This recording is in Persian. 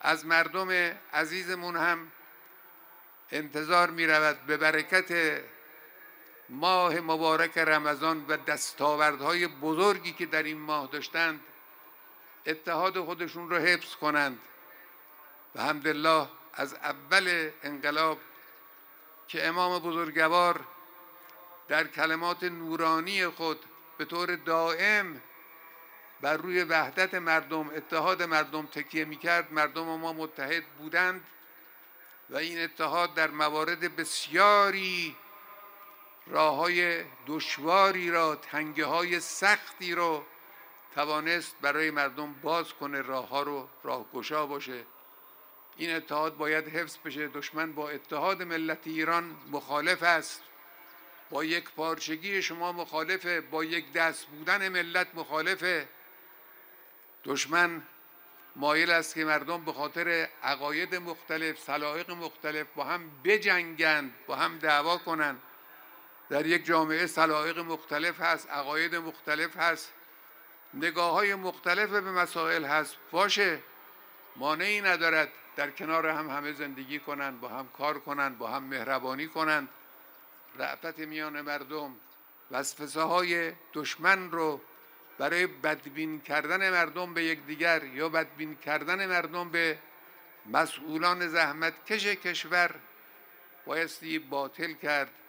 از مردم عزیزمون هم انتظار می رود به برکت ماه مبارک رمضان و دستاوردهای بزرگی که در این ماه داشتند اتحاد خودشون رو حفظ کنند و الحمدلله از اول انقلاب که امام بزرگوار در کلمات نورانی خود به طور دائم بر روی وحدت مردم، اتحاد مردم تکیه می‌کرد، مردم ما متحد بودند و این اتحاد در موارد بسیاری راه‌های دشواری را، تنگه‌های سختی رو توانست برای مردم باز کنه، راه‌ها رو راهگشا باشه. این اتحاد باید حفظ بشه. دشمن با اتحاد ملت ایران مخالف است، با یک پارچگی شما مخالفه، با یک دست بودن ملت مخالفه. دشمن مایل است که مردم به خاطر عقاید مختلف، سلایق مختلف با هم بجنگند، با هم دعوا کنند. در یک جامعه سلایق مختلف هست، عقاید مختلف هست، نگاه‌های مختلف به مسائل هست. باشه، مانعی ندارد در کنار هم همه زندگی کنند، با هم کار کنند، با هم مهربانی کنند. رأفت میان مردم، وسوسه های دشمن رو برای بدبین کردن مردم به یکدیگر یا بدبین کردن مردم به مسئولان زحمت کش کشور بایستی باطل کرد